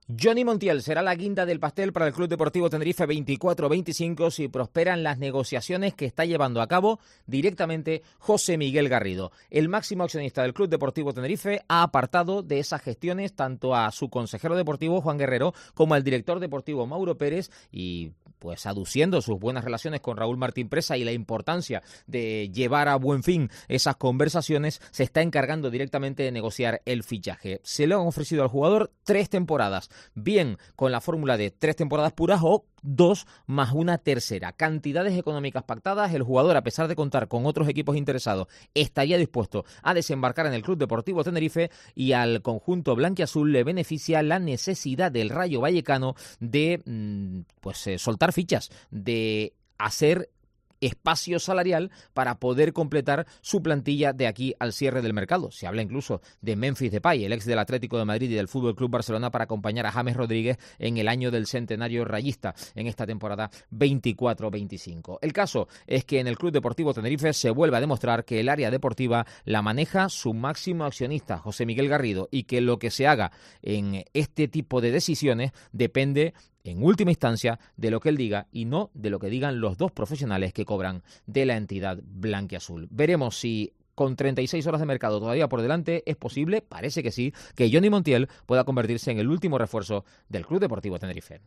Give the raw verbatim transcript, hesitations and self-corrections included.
Johnny Montiel será la guinda del pastel para el Club Deportivo Tenerife veinticuatro veinticinco si prosperan las negociaciones que está llevando a cabo directamente José Miguel Garrido. El máximo accionista del Club Deportivo Tenerife ha apartado de esas gestiones tanto a su consejero deportivo Juan Guerrero como al director deportivo Mauro Pérez y pues aduciendo sus buenas relaciones con Raúl Martín Presa y la importancia de llevar a buen fin esas conversaciones, se está encargando directamente de negociar el fichaje. Se le han ofrecido al jugador tres temporadas, bien con la fórmula de tres temporadas puras o dos más una tercera. Cantidades económicas pactadas, el jugador, a pesar de contar con otros equipos interesados, estaría dispuesto a desembarcar en el Club Deportivo Tenerife y al conjunto blanquiazul le beneficia la necesidad del Rayo Vallecano de pues eh, soltar fichas, de hacer espacio salarial para poder completar su plantilla de aquí al cierre del mercado. Se habla incluso de Memphis Depay, el ex del Atlético de Madrid y del Fútbol Club Barcelona, para acompañar a James Rodríguez en el año del centenario rayista en esta temporada veinticuatro veinticinco. El caso es que en el Club Deportivo Tenerife se vuelve a demostrar que el área deportiva la maneja su máximo accionista, José Miguel Garrido, y que lo que se haga en este tipo de decisiones depende en última instancia de lo que él diga y no de lo que digan los dos profesionales que cobran de la entidad blanquiazul. Veremos si con treinta y seis horas de mercado todavía por delante es posible, parece que sí, que Johnny Montiel pueda convertirse en el último refuerzo del Club Deportivo Tenerife.